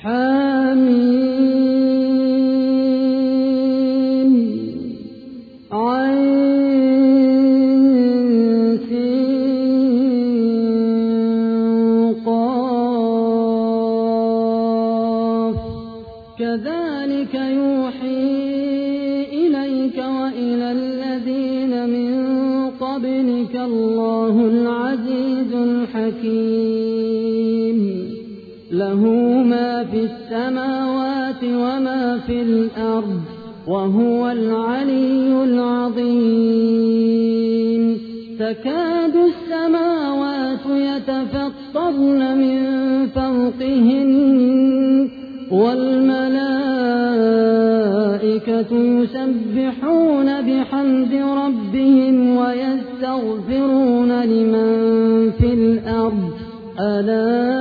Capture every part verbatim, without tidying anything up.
حميم عين سين قاف كذلك يوحي إليك وإلى الذين من قبلك الله العزيز الحكيم له ما في السماوات وما في الأرض وهو العلي العظيم تكاد السماوات يتفطرن من فوقهن والملائكة يسبحون بحمد ربهم ويستغفرون لمن في الأرض ألا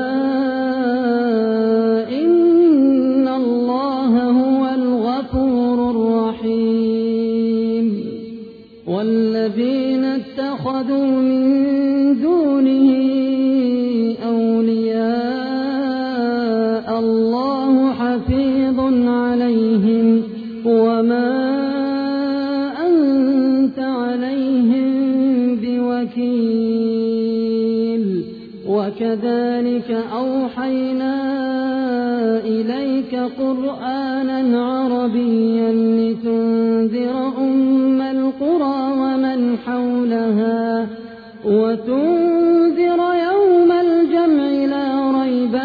إن الله هو الغفور الرحيم والذين اتخذوا من دونه أولياء الله حفيظ عليهم وما أنت عليهم بوكيل وكذلك أوحينا إليك قرآنا عربيا لتنذر أم القرى ومن حولها وتنذر يوم الجمع لا ريب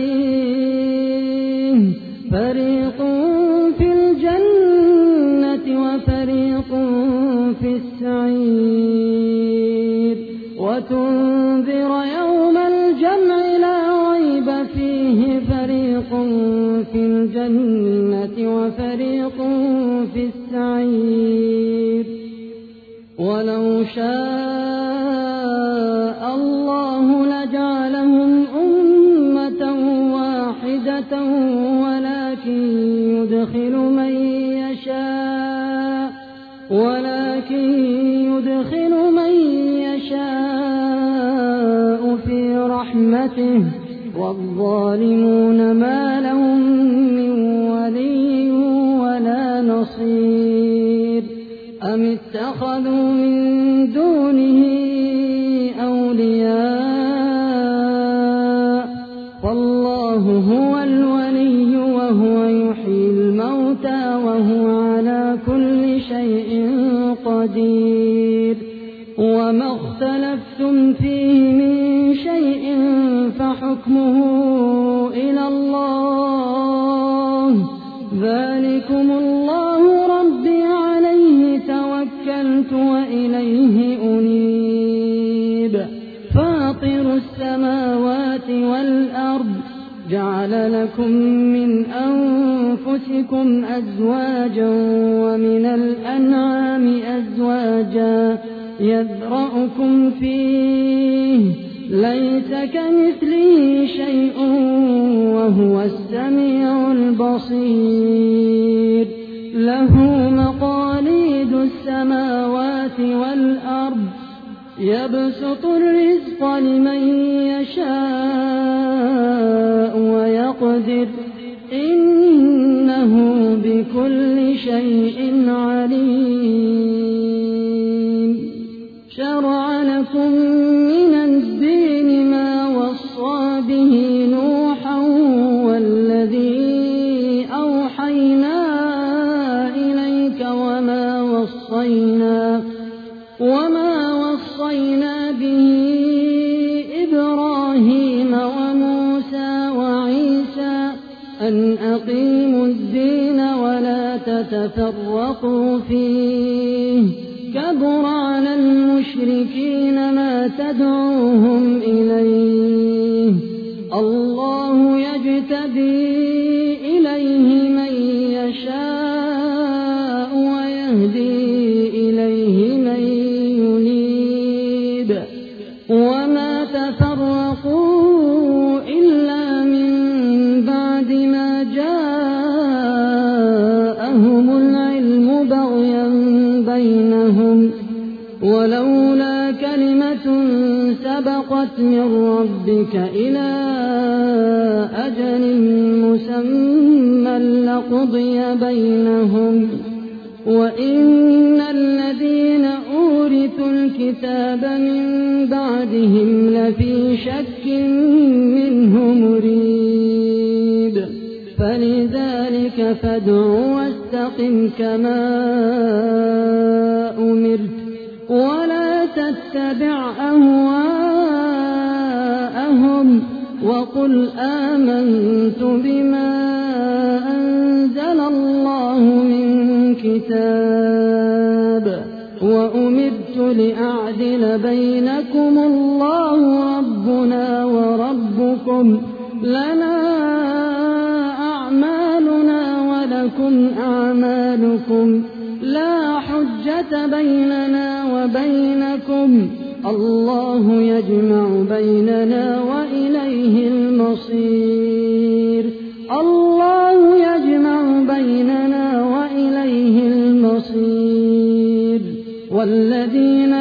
فيه فريق في الجنة وفريق في السعير وتنذر يوم الجمع لا ريب فيه فريق في الجنة وفريق في السعير ولو شاء الله لجعلهم أمة واحدة ولكن يدخل من يشاء ولكن يدخل من يشاء في رحمته والظالمون ما لهم من ولي ولا نصير أم اتخذوا من دونه أولياء فالله هو الولي وهو يحيي الموتى وهو على كل شيء قدير وما اختلفتم فيه من شيء فحكمه إلى الله ذلكم الله ربي عليه توكلت وإليه أنيب فاطر السماوات والأرض جعل لكم من أنفسكم أزواجا ومن الأنعام أزواجا يذرأكم فيه ليس كمثله شيء وهو السميع البصير له مقاليد السماوات والأرض يبسط الرزق لمن يشاء ويقدر إنه بكل شيء عليم شرع لكم من الدين ما وصى به نوحا والذي أوحينا إليك وما وصينا وما وصينا به إبراهيم وموسى وعيسى أن أقيموا الدين ولا تتفرقوا فيه كبر على المشركين ما تدعوهم إليه الله يجتبي إليه من يشاء ويهدي إليه من ينيب وما تفرقوا إلا من بعد ما جاءهم العلم بغيا بينهم ولولا كلمة سبقت من ربك إلى أجل مسمى لقضي بينهم وإن الذين أورثوا الكتاب من بعدهم لفي شك منه مريب فلذلك فادع واستقم كما أمرت ولا تتبع أهواءهم وقل آمنت بما أنزل الله من كتاب وأمرت لأعدل بينكم الله ربنا وربكم لنا أعمالنا ولكم أعمالكم لا حجة بيننا وبينكم الله يجمع بيننا وإليه المصير الله يجمع بيننا وإليه المصير والذين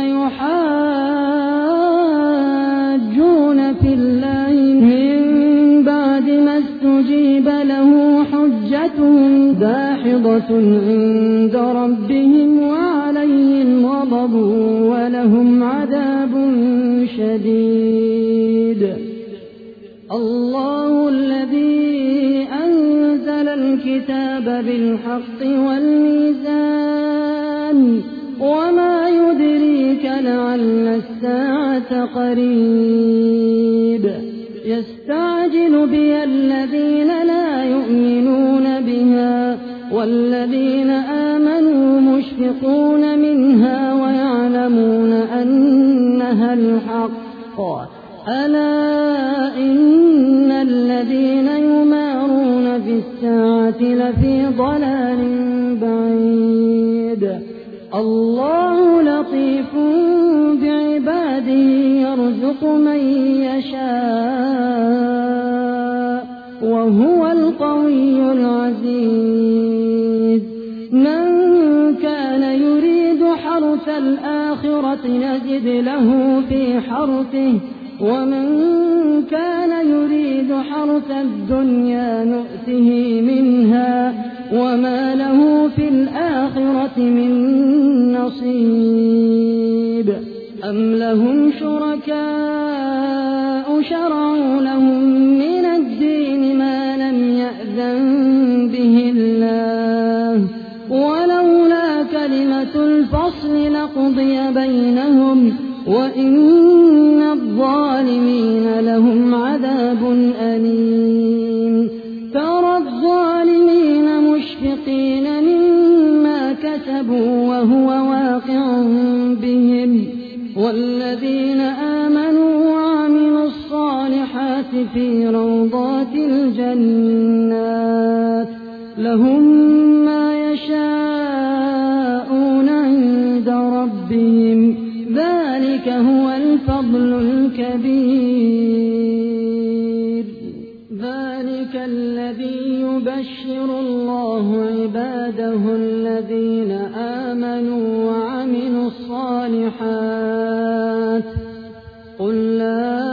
يحاجون في الله من بعد ما استجيب له حجتهم داحضة عند ربهم وعليهم غضب ولهم عذاب شديد الله الذي أنزل الكتاب بالحق والميزان وما يدريك لعل الساعة قريب يستعجل بها الذين لا يؤمنون بها والذين آمنوا مشفقون منها ويعلمون أنها الحق ألا إن الذين يمارون في الساعة لفي ضلال بعيد الله لطيف بعباده يرزق من يشاء وهو القوي العزيز من كان يريد حرث الآخرة نزد له في حرثه ومن كان يريد حرث الدنيا نؤته منها وما له في الآخرة من نصيب أم لهم شركاء شرعوا لهم من الدين ما لم يأذن به الله ولولا كلمة الفصل لقضي بينهم وإن الظالمين لهم عذاب أليم ترى الظالمين مشفقين مما كسبوا وهو واقع بهم والذين آمنوا وعملوا الصالحات في روضات الجنات لهم ما يشاءون عند ربهم ذلك هو الفضل الكبير ذلك الذي يبشر الله عباده الذين آمنوا وعملوا الصالحات قل لا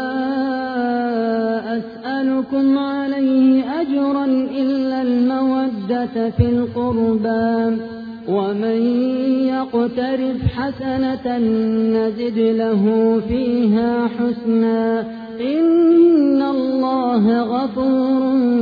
أسألكم عليه أجرا إلا المودة في القربى ومن يقترف حسنة نزد له فيها حسنا إن الله غفور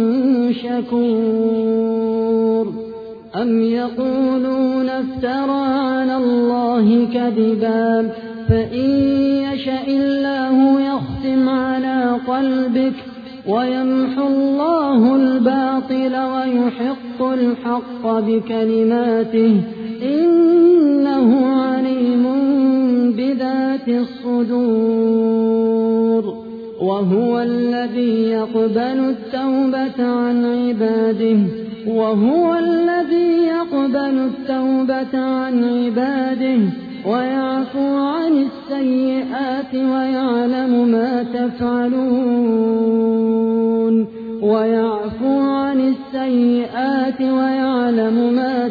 شكور أم يقولون افترى على الله كذبا فإن يشأ الله يختم على قلبك ويمحو الله الباطل ويحق الحق بكلماته إنه عليم بذات الصدور وهو الذي يقبل التوبة عن عباده وهو الذي يقبل التوبة عن عباده ويعفو عن السيئات ويعلم ما تفعلون ويعفو عن السيئات ويعلم ما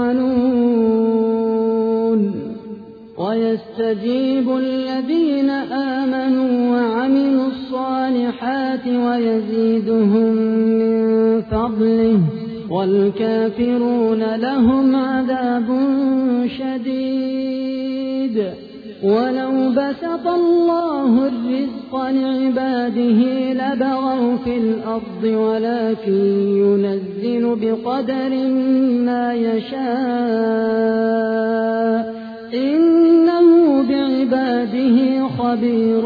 تفعلون ويستجيب الذين آمنوا وعملوا الصالحات ويزيدهم من فضله والكافرون لهم عذاب شديد. ولو بسط الله الرزق لعباده لبغوا في الأرض ولكن ينزل بقدر ما يشاء إنه بعباده خبير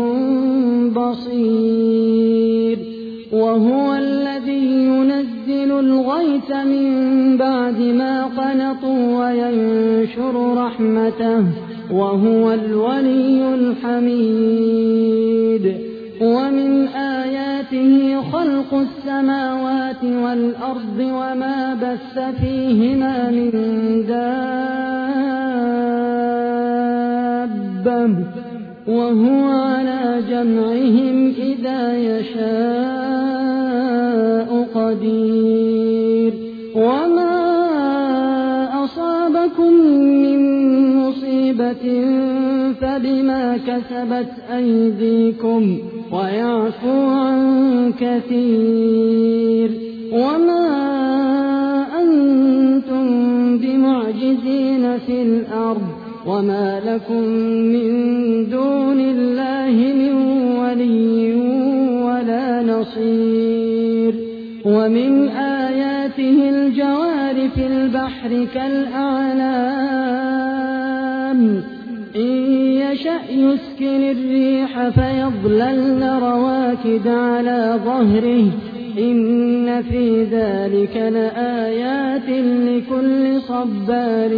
بصير. وهو الذي ينزل الغيث من بعد ما قنطوا وينشر رحمته وهو الولي الحميد. ومن آياته خلق السماوات والأرض وما بث فيهما من دابة وهو على جمعهم إذا يشاء قدير. وما أصابكم من مصيبة فبما كسبت أيديكم ويعفو عن كثير. وما أنتم بمعجزين في الأرض وما لكم من دون الله من ولي ولا نصير. ومن آياته الجوار في البحر كالأعلام إن يشأ يسكن الريح فيظللن رواكد على ظهره إن في ذلك لآيات لكل صبار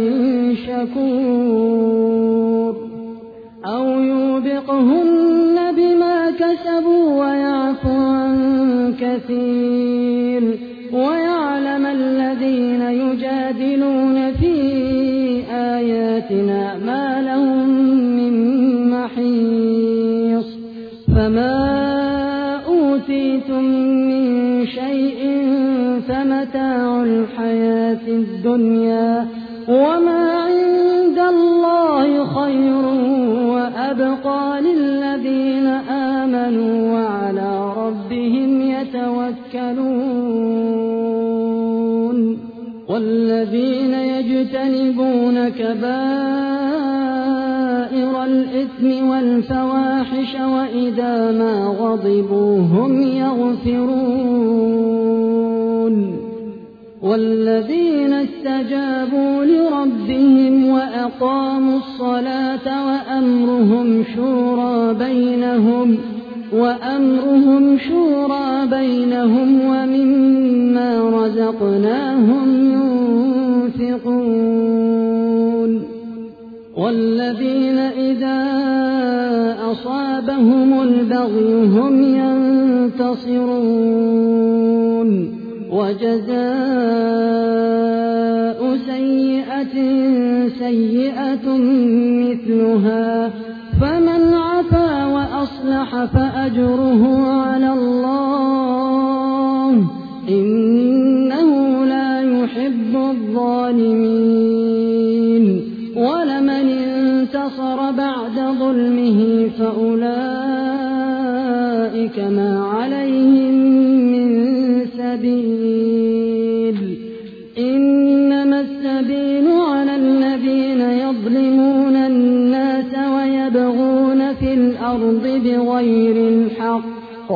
شكور. أو يوبقهن بما كسبوا ويعفو عن كثير. ويعلم الذين يجادلون في آياتنا ما لهم من محيص. فما أوتيتم من شيء فمتاع الحياة الدنيا وما عند الله خير وأبقى للذين آمنوا وعلى ربهم يتوكلون. والذين يجتنبون كبائر الإثم والفواحش وإذا ما غضبوا هم يغفرون. والذين استجابوا لربهم وأقاموا الصلاة وأمرهم شورى بينهم وأمرهم شورى بينهم ومما رزقناهم ينفقون. والذين إذا أصابهم البغي هم ينتصرون. وجزاء سيئة سيئة مثلها فمن عفا وأصلح فأجره على الله إنه لا يحب الظالمين. ولمن انتصر بعد ظلمه فأولئك ما عليهم من سبيل. إنما السبيل على الذين يظلمون الناس ويبغون في الأرض بغير الحق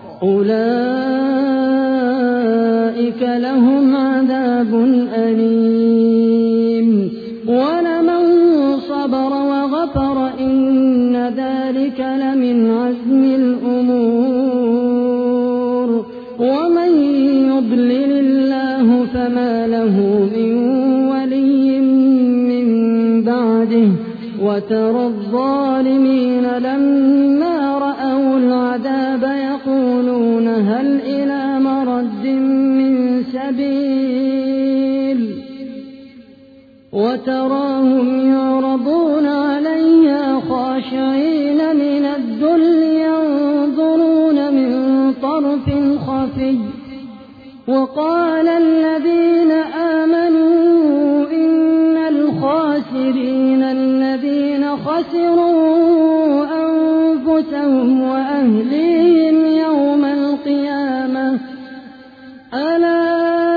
أولئك لهم عذاب أليم. ولمن صبر وغفر إن ذلك لمن عزم الأمور. ومن يضلل الله فما له من ولي من بعده. وترى الظالمين لما رأوا العذاب يقولون هل إلى مرد من سبيل. وتراهم يعرضون عليها خاشعين من الذل ينظرون من طرف خفي. وقال الذين آمنوا إن الخاسرين الذين خسروا أنفسهم وأهليهم يوم القيامة ألا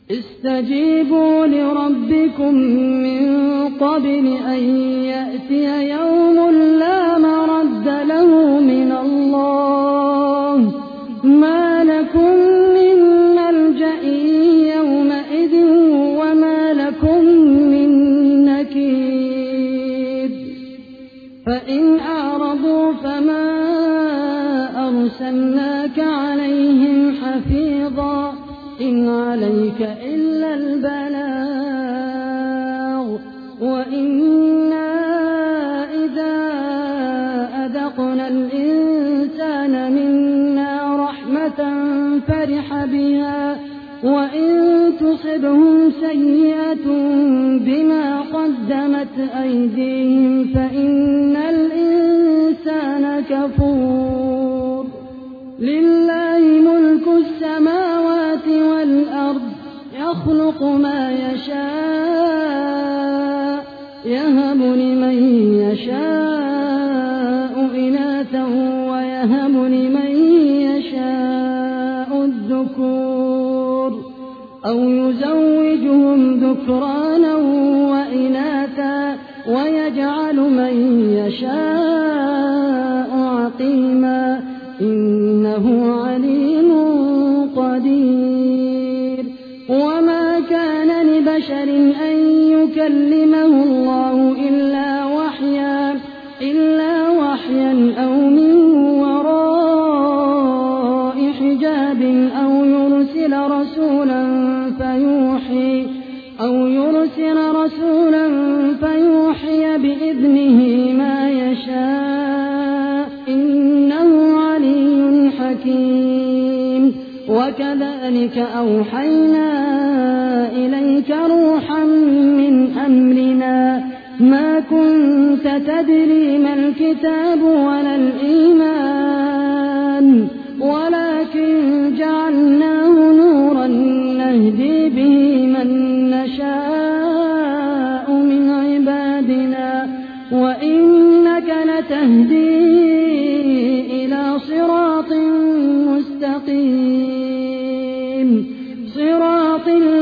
استجيبوا لربكم من قبل أن يأتي يوم لا مرد له من الله ما لكم من ملجأ يومئذ وما لكم من نكير فإن أعرضوا فما أرسلناك عليهم حفيظا إن عليك إلا البلاغ وإنا إذا أذقنا الإنسان منا رحمة فرح بها وإن تصبهم سيئة بما قدمت أيديهم فإن الإنسان كفور لله ملك السماوات والأرض يخلق ما يشاء يهب لمن يشاء إناثا ويهب لمن يشاء الذكور أو يزوجهم ذكرانا وإناثا ويجعل من يشاء عقيما إنه عليم قدير وما كان لبشر أن يكلمه الله إلا وحيا إلا وحيا أو من وراء حجاب أو يرسل رسولا فيوحي أو يرسل رسولا فيوحي بإذنه ما يشاء إنه علي حكيم وكذلك أوحينا إليك روحا من أمرنا ما كنت تدري ما الكتاب ولا الإيمان ولكن جعلناه نورا نهدي به من نشاء من عبادنا وإنك لتهدي إلى صراط مستقيم صراط